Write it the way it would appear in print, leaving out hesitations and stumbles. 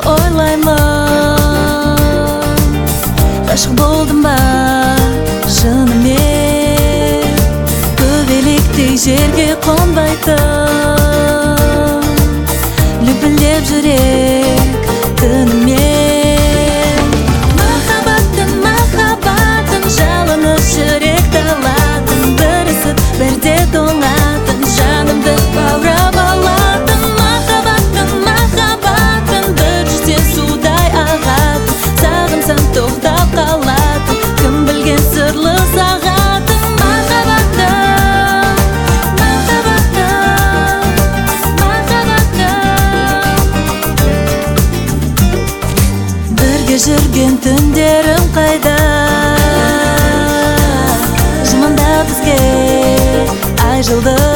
ойлаймын. Ғашық болдым ба шынымен, көбелектей жерге қонбайтын, лүпілдеп жүрек түнімен. Махаббатым жалынып жүректі алатын, бір ісіп бірде тоңатын, жанымды баурап алатын. Махаббатым бір жүзде судай ағатын, сағынсам тоқтап қалатын, кім білген сырлы сағатын. Бірге жүрген түндерім қайда, жұманда бізге ай жылды.